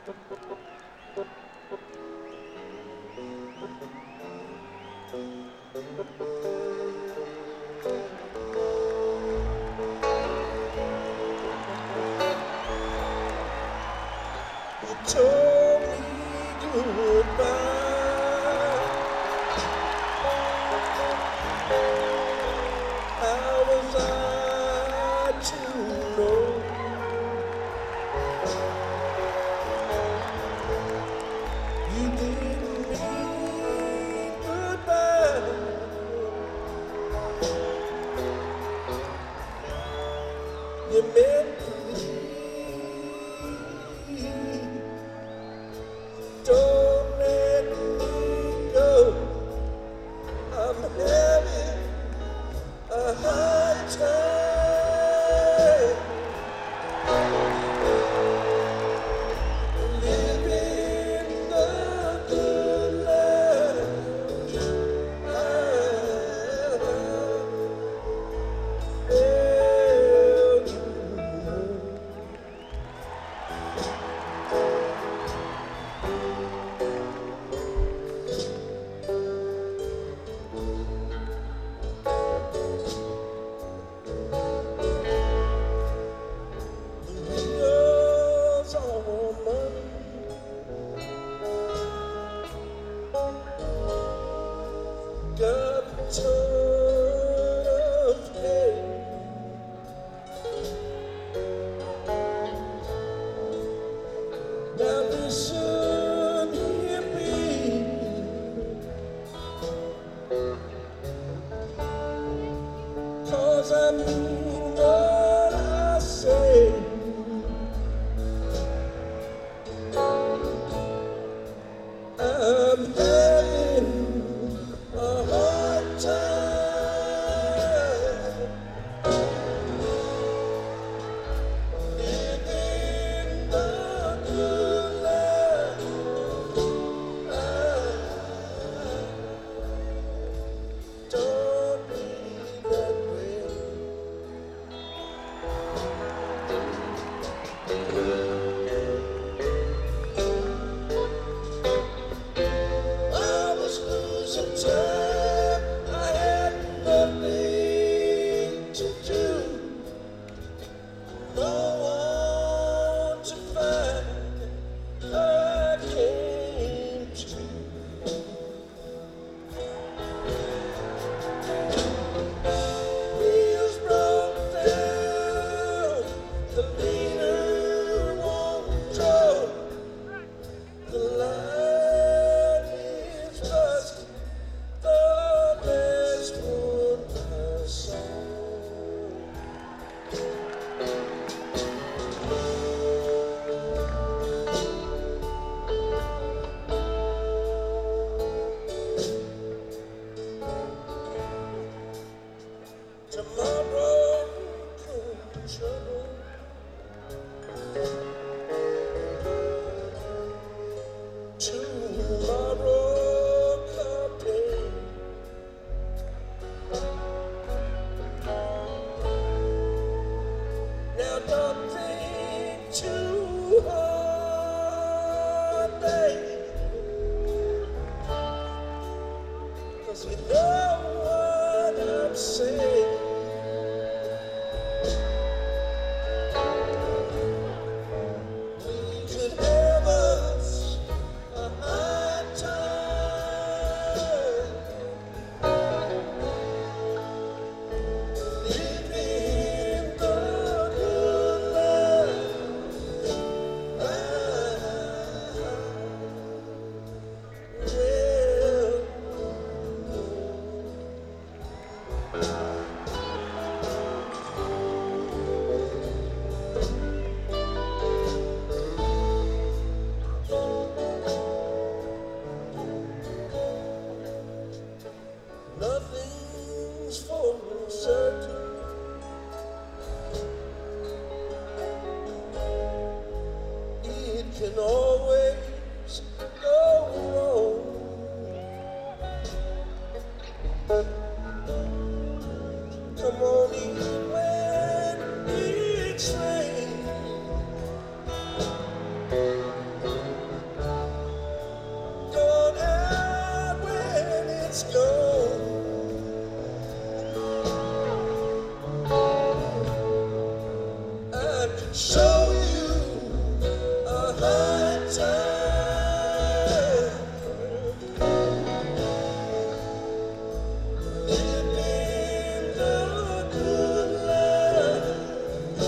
You told me goodbye. How was I to know you didn't mean goodbye? You meant don't let me go. I'm having a hard time living the good life. Well, the wheels on money got a ton of hay. Now listen here, baby, 'cause I mean what I say. I'm having a hard time living the good life. Don't be that way. I was losing time. I had nothing to do, no one to find. I came to. Wheels broke down. The leader won't draw. The line is busted. The last one I saw. Tomorrow comes trouble. Tomorrow comes pain. Now don't think too hard, baby, 'cause you know what I'm saying. We could have us a hard time living the good life. Nothing's for certain. It can always go wrong. Come on in when it's rain. my time living the good life.